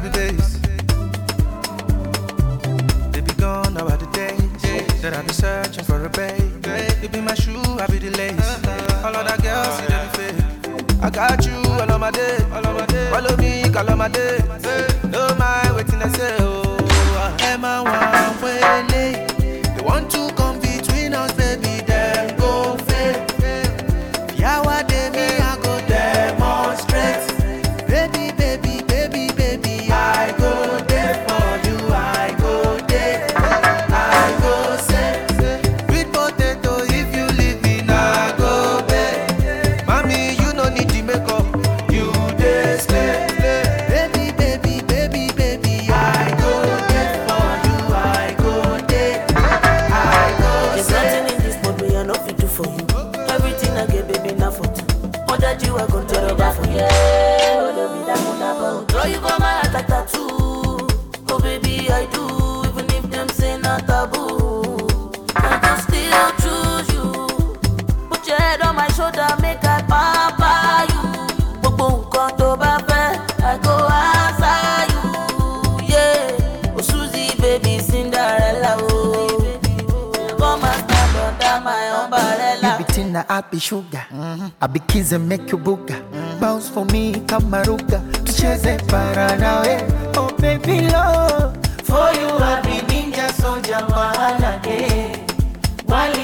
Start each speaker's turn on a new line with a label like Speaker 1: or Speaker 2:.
Speaker 1: the base. They be gone now are the days that I be searching for a babe. You be my shoe, I be the lace. All of that girls see them fake. I got you all of my day. Follow me, call on my day. No mind waiting, I say, oh. Emma, one way late. They want to come between us, baby, them go fail. Yawa de me, I go demonstrate. Baby, baby, baby, baby, I go there for you, I go there. I go say, sweet potato, if you leave me, now go back. Mommy, you no need to make up, you dey slay. Baby, baby, baby, baby, I go there for you, I go there. I go
Speaker 2: There's
Speaker 1: say.
Speaker 2: nothing in this world we are not fit do for you. Everything I get, baby, now for two. All that you are going to do that for you. Draw you for my heart like tattoo. Oh, baby, I do. Even if them say not taboo, I can still choose you. Put your head on my shoulder, make I papa you. Boom, come to Bafe, I go answer you. Yeah, oh Susie, baby, Cinderella, oh. Come and stand under my umbrella.
Speaker 3: You be tina, I be sugar. I be kiss and make you booga. Bounce for me, kamaruga. Tucheze paranawe. Oh baby love, for you I be ninja soldier mahala day. Wale